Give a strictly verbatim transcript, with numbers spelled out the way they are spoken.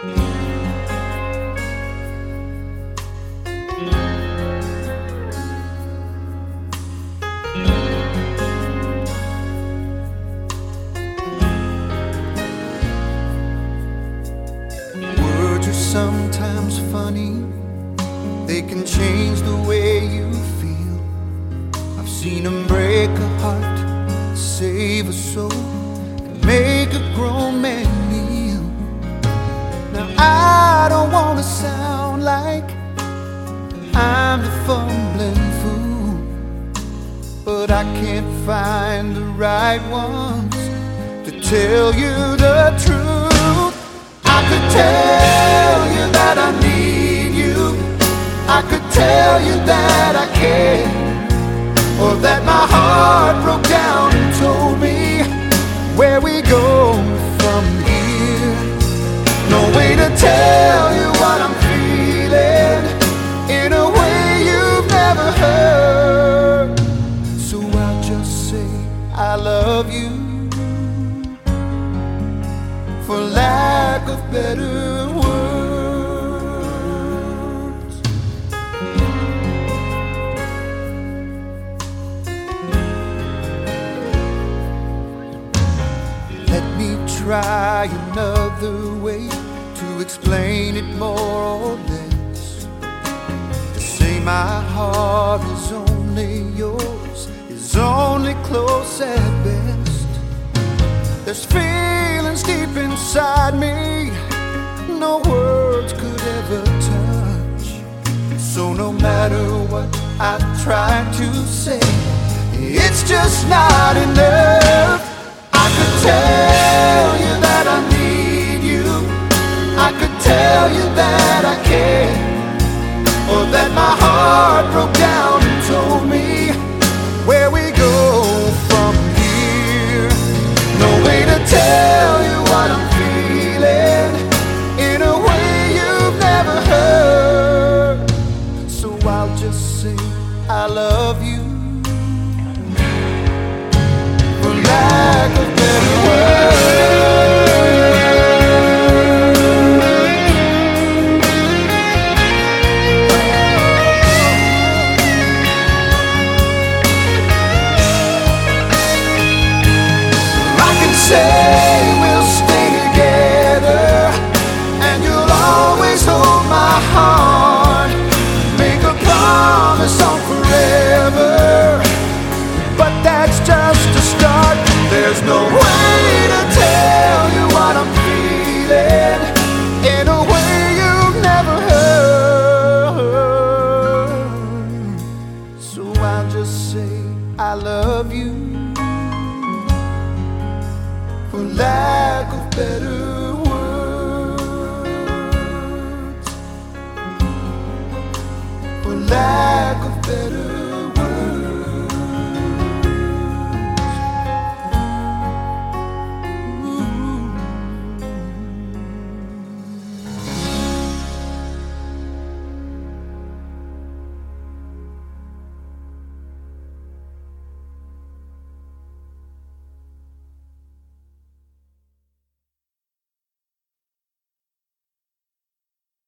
Words are sometimes funny, they can change the way you feel. I've seen them break a heart, save a soul, and make a grown man kneel. Now I don't want to sound like I'm the fumbling fool, but I can't find the right ones to tell you the truth. I could tell you that I need you, I could tell you that I care, or that my heart broke down and told me where we go from here. No way to tell you what I'm feeling in a way you've never heard. So I'll just say I love you, for lack of better words. Let me try another way to explain it more or less. To say my heart is only yours is only close at best. There's feelings deep inside me no words could ever touch. So no matter what I try to say, it's just not enough. I could tell you that I need you, I could tell you that I care, or that my heart broke down and told me where we go from here. No way to tell you what I'm feeling in a way you've never heard. So I'll just say I love you, for lack of better words. Say we'll stay together, and you'll always hold my heart. Make a promise on forever, but that's just a start. There's no way to tell you what I'm feeling in a way you've never heard. So I'll just say I love you, for lack of better words, for lack of better